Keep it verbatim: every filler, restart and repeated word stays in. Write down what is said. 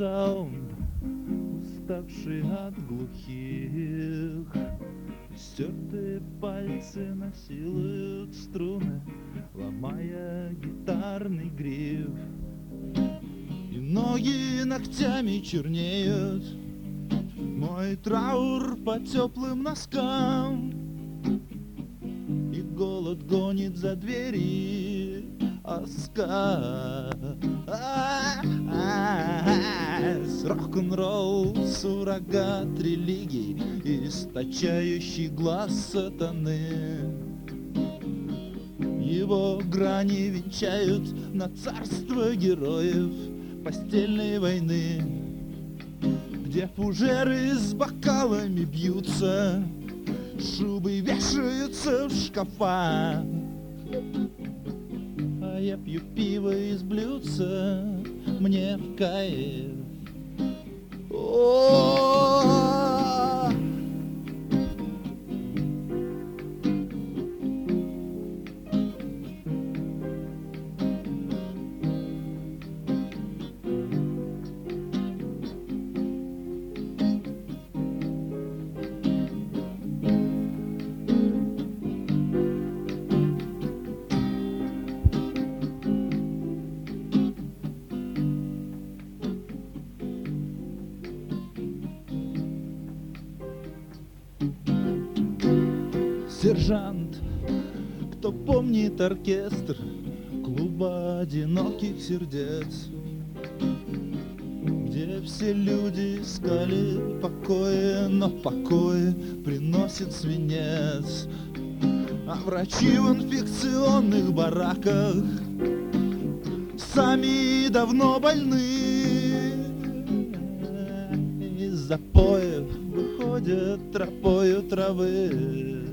Смеется он, уставший от глухих. Стертые пальцы насилуют струны, ломая гитарный гриф. И ноги ногтями чернеют, мой траур по теплым носкам. И голод гонит за двери оскар. Рок-н-ролл, суррогат религий, источающий глаз сатаны. Его грани венчают на царство героев постельной войны, где фужеры с бокалами бьются, шубы вешаются в шкафа. А я пью пиво из блюдца, мне в кайф. О-о-о! Сержант, кто помнит оркестр клуба одиноких сердец, где все люди искали покоя, но покой приносит свинец. А врачи в инфекционных бараках сами давно больны. Из запоев выходят тропою травы.